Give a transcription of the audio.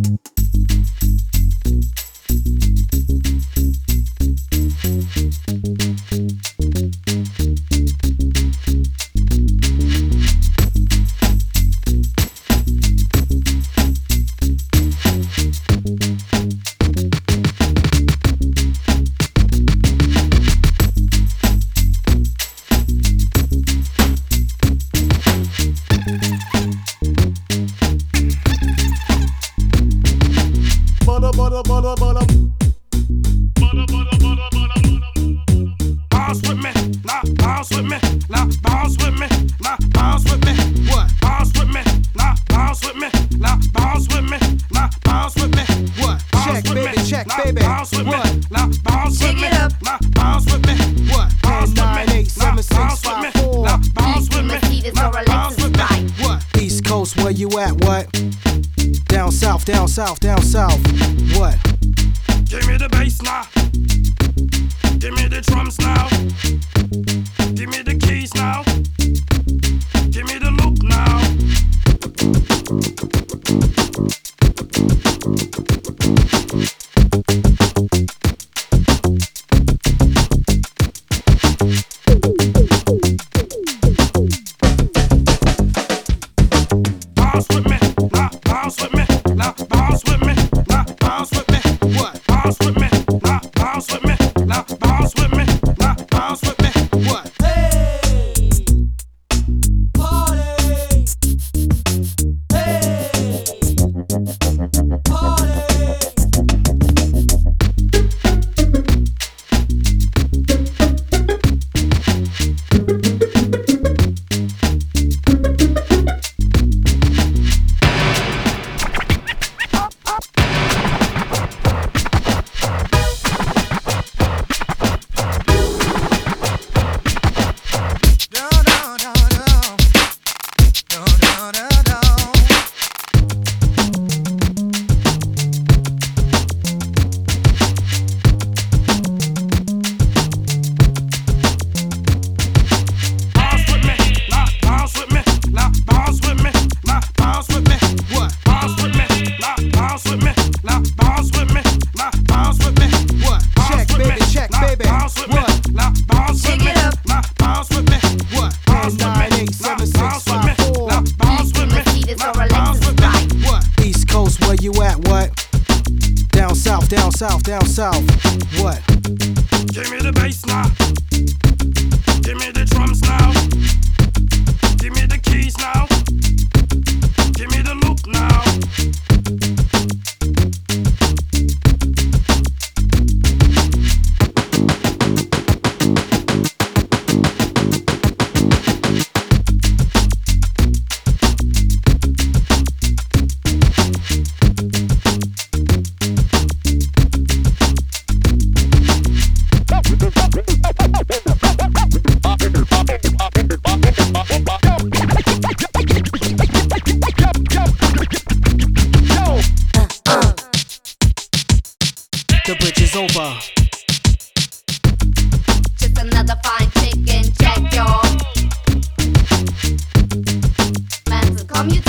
Down south, what? Give me the bass now. Give me the drums now. Give me the keys now. Give me the loop now. Bounce with me, now bounce with me. Now bounce with me, now bounce with me. What? Bounce with me, now bounce with me. Now bounce with me, now bounce with me. What? Hey, party. Hey, party. Down south, what? Give me the bass now. Give me the drums now. Give me the keys now. Give me the loop now. The bridge is over. Just another fine chicken, check your man to come you